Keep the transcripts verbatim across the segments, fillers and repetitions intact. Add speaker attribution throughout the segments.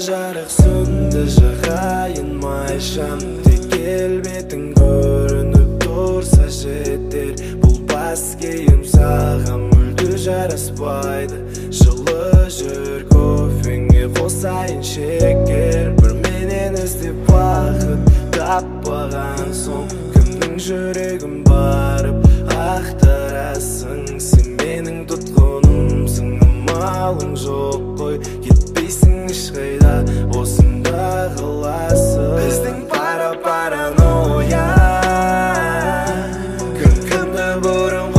Speaker 1: жарық сүнді жағайын майшам тек келбетің көрініп тұрса жетер бұл бас киім саған мүлде жараспайды жылы жүр кофеңе қосайын шекер бір менен іздеп бақыт таппаған соң кімнің жүрегін барып ақтарасың сен менің тұтқынымсың амалың жоқ қой кетпейсің ешқайда осында қаласың біздің пара-параноя кім кімді бұрын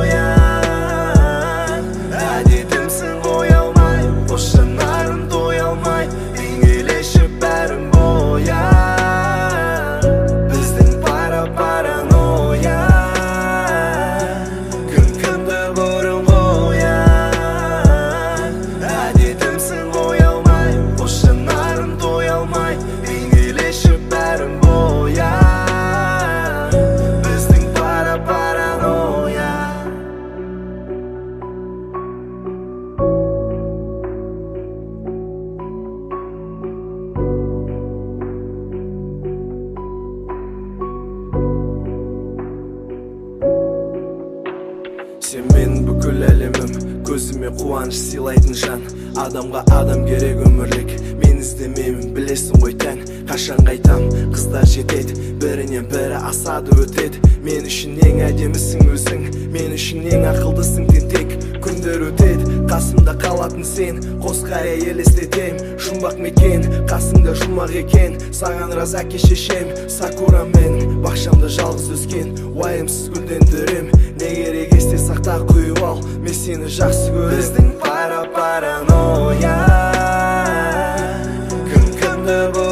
Speaker 1: қоян әдетімсің қоя алмай қос жанарым тоя алмай бейнелеші бәрін боян біздің пара-параноя кім кімді бұрын қоян әдетімсің қоя алмай қос жанарым тоя алмай бейнелеші бәрін боян біздің пара-параноя сен менің бүкіл әлемім көзіме қуаныш сыйлайтын жан адамға адам керек өмірлік мен іздемеймін білесің ғой тән қашан қайтам қыздар жетеді бірінен бірі асады өтеді мен үшін ең әдемісің өзің мен үшін ең ақылдысың тентек күндер өтеді қасымда қалатын сен қос қария елестетем жұмбақ мекен қасыңда жұмақ екен саған разы әке шешем сакура менің бақшамда жалғыз өскен уайымсыз гүлдендірем не керек есте сақта құйып ал мен сені жақсы көрем біздің пара-параноя кім кімді